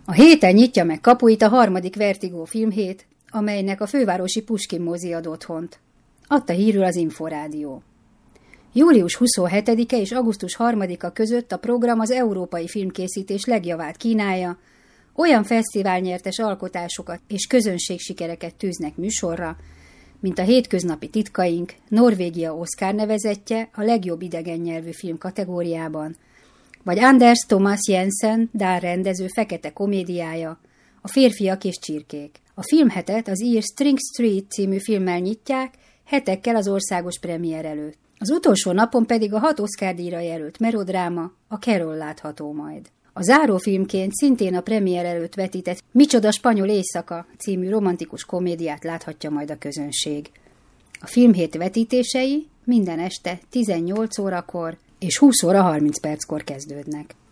A héten nyitja meg kapuit a harmadik Vertigo filmhét, amelynek a fővárosi Puskin mozi ad otthont. Adta hírül az Inforádió. Július 27-e és augusztus 3-a között a program az európai filmkészítés legjavát kínálja, olyan fesztiválnyertes alkotásokat és közönségsikereket tűznek műsorra, mint a Hétköznapi titkaink, Norvégia Oscar nevezettje a legjobb idegen nyelvű film kategóriában, vagy Anders Thomas Jensen, dán rendező fekete komédiája, A férfiak és csirkék. A filmhetet az ír String Street című filmmel nyitják, hetekkel az országos premier előtt. Az utolsó napon pedig a 6 Oscar-díjra jelölt melodráma, a Carol látható majd. A zárófilmként szintén a premier előtt vetített Micsoda spanyol éjszaka című romantikus komédiát láthatja majd a közönség. A filmhét vetítései minden este 18 órakor és 20 óra 30 perckor kezdődnek.